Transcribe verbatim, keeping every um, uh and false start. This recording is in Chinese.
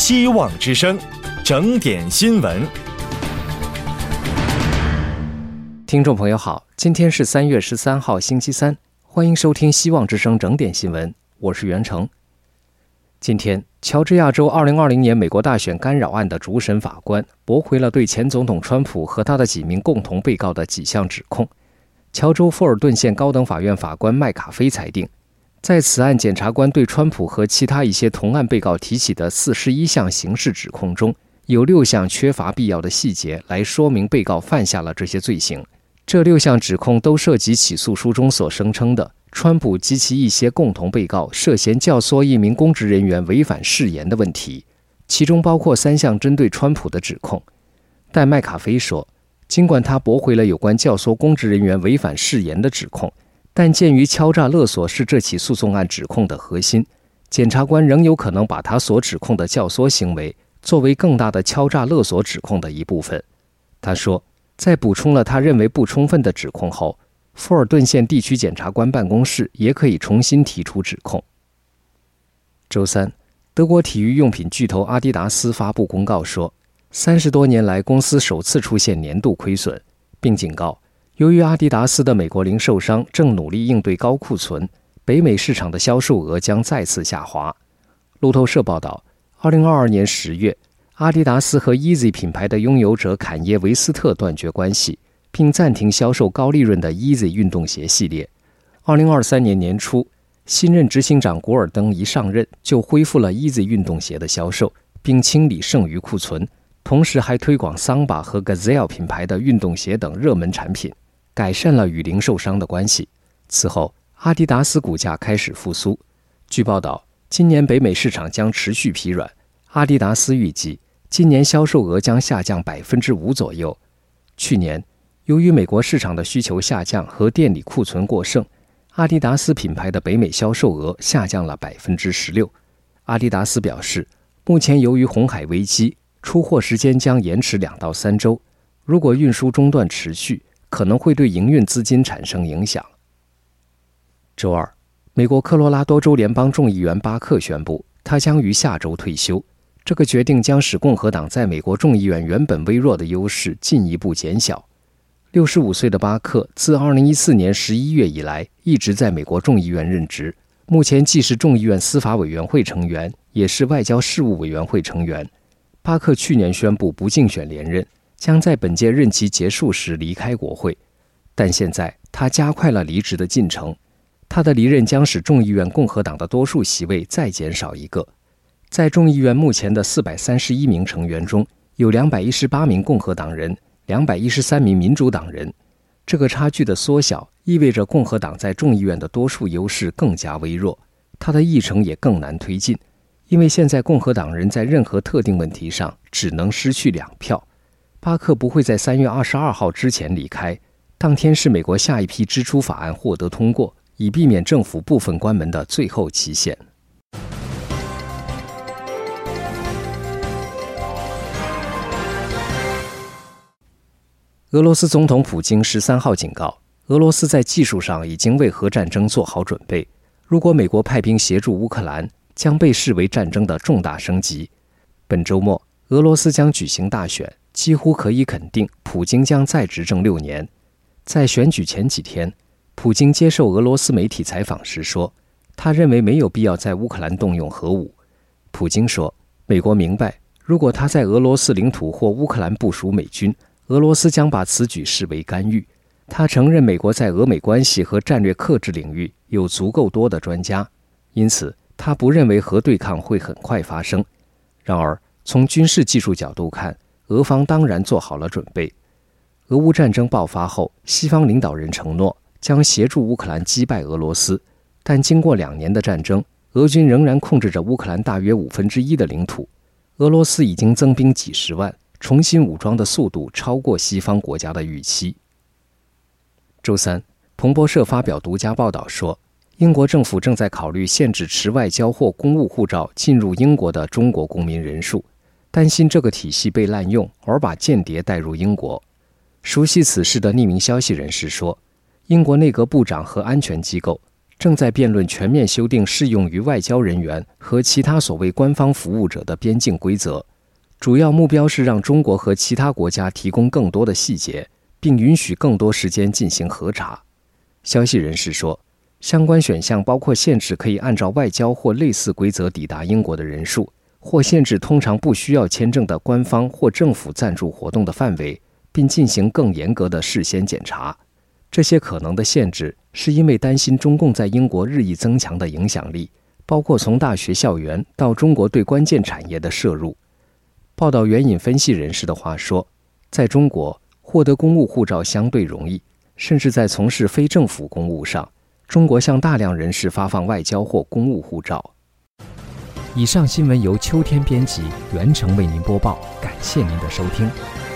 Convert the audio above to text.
希望之声，整点新闻。 听众朋友好，今天是三月十三号星期三，欢迎收听希望之声整点新闻，我是袁成。今天，乔治亚州二零二零年美国大选干扰案的主审法官驳回了对前总统川普和他的几名共同被告的几项指控。乔州富尔顿县高等法院法官麦卡菲裁定，在此案检察官对川普和其他一些同案被告提起的四十一项刑事指控中，有六项缺乏必要的细节来说明被告犯下了这些罪行。这六项指控都涉及起诉书中所声称的川普及其一些共同被告涉嫌教唆一名公职人员违反誓言的问题，其中包括三项针对川普的指控。但麦卡菲说，尽管他驳回了有关教唆公职人员违反誓言的指控，但鉴于敲诈勒索是这起诉讼案指控的核心，检察官仍有可能把他所指控的教唆行为作为更大的敲诈勒索指控的一部分。他说，在补充了他认为不充分的指控后，富尔顿县地区检察官办公室也可以重新提出指控。周三，德国体育用品巨头阿迪达斯发布公告说，三十多年来公司首次出现年度亏损，并警告，由于阿迪达斯的美国零售商正努力应对高库存，北美市场的销售额将再次下滑。路透社报道，二零二二年十月，阿迪达斯和 Yeezy 品牌的拥有者坎耶·维斯特断绝关系，并暂停销售高利润的 Yeezy 运动鞋系列。二零二三年年初，新任执行长古尔登一上任就恢复了 Yeezy 运动鞋的销售，并清理剩余库存，同时还推广桑巴和 Gazelle 品牌的运动鞋等热门产品，改善了与零售商的关系。此后，阿迪达斯股价开始复苏。据报道，今年北美市场将持续疲软，阿迪达斯预计今年销售额将下降 百分之五 左右。去年，由于美国市场的需求下降和店里库存过剩，阿迪达斯品牌的北美销售额下降了 百分之十六。阿迪达斯表示，目前由于红海危机，出货时间将延迟两到三周，如果运输中断持续，可能会对营运资金产生影响。周二，美国科罗拉多州联邦众议员巴克宣布，他将于下周退休。这个决定将使共和党在美国众议院原本微弱的优势进一步减小。六十五岁的巴克自二零一四年十一月以来一直在美国众议院任职，目前既是众议院司法委员会成员，也是外交事务委员会成员。巴克去年宣布不竞选连任，将在本届任期结束时离开国会，但现在他加快了离职的进程。他的离任将使众议院共和党的多数席位再减少一个。在众议院目前的四百三十一名成员中，有两百一十八名共和党人，两百一十三名民主党人。这个差距的缩小意味着共和党在众议院的多数优势更加微弱，它的议程也更难推进，因为现在共和党人在任何特定问题上只能失去两票。巴克不会在三月二十二号之前离开，当天是美国下一批支出法案获得通过，以避免政府部分关门的最后期限。俄罗斯总统普京十三号警告，俄罗斯在技术上已经为核战争做好准备，如果美国派兵协助乌克兰，将被视为战争的重大升级。本周末，俄罗斯将举行大选，几乎可以肯定普京将再执政六年。在选举前几天，普京接受俄罗斯媒体采访时说，他认为没有必要在乌克兰动用核武。普京说，美国明白，如果他在俄罗斯领土或乌克兰部署美军，俄罗斯将把此举视为干预。他承认美国在俄美关系和战略克制领域有足够多的专家，因此他不认为核对抗会很快发生。然而，从军事技术角度看，俄方当然做好了准备。俄乌战争爆发后，西方领导人承诺将协助乌克兰击败俄罗斯，但经过两年的战争，俄军仍然控制着乌克兰大约五分之一的领土。俄罗斯已经增兵几十万，重新武装的速度超过西方国家的预期。周三，彭博社发表独家报道说，英国政府正在考虑限制持外交或公务护照进入英国的中国公民人数，担心这个体系被滥用而把间谍带入英国。熟悉此事的匿名消息人士说，英国内阁部长和安全机构正在辩论全面修订适用于外交人员和其他所谓官方服务者的边境规则，主要目标是让中国和其他国家提供更多的细节，并允许更多时间进行核查。消息人士说，相关选项包括限制可以按照外交或类似规则抵达英国的人数，或限制通常不需要签证的官方或政府赞助活动的范围，并进行更严格的事先检查。这些可能的限制是因为担心中共在英国日益增强的影响力，包括从大学校园到中国对关键产业的摄入。报道援引分析人士的话说，在中国获得公务护照相对容易，甚至在从事非政府公务上，中国向大量人士发放外交或公务护照。以上新闻由秋天编辑，袁成为您播报，感谢您的收听。